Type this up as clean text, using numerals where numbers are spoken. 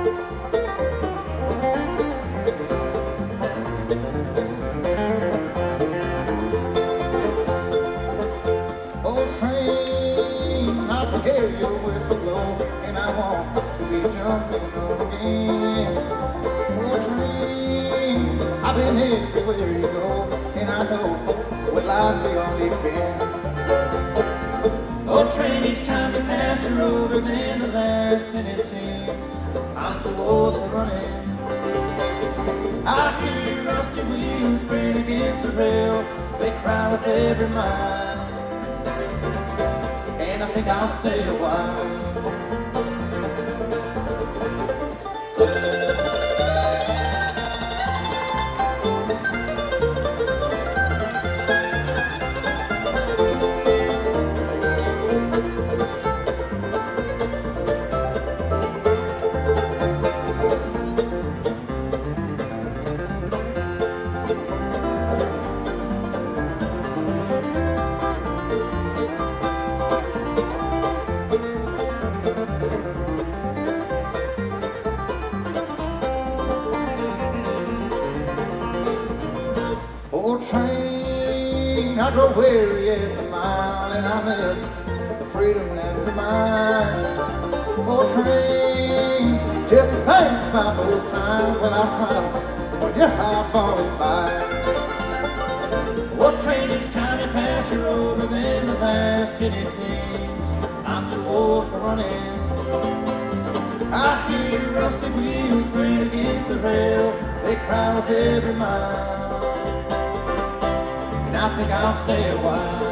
Oh, train, I can hear your whistle blow, and I want to be jumping on again. Oh, train, I've been everywhere you go, and I know what lies beyond each bend. Oh, train, each time you pass you're older than the last, and it seems I'm too old for running. I hear rusty wheels grain against the rail, they cry with every mile, and I think I'll stay a while. Oh, train, I grow weary at the mile, and I miss the freedom that we mine. Oh, train, just to think about those times when I smile when you're highballing by. Oh, train, each time you pass you're older than the last, and it seems I'm too old for running. I hear rusty wheels grain against the rail, they cry with every mile, and I think I'll stay a while.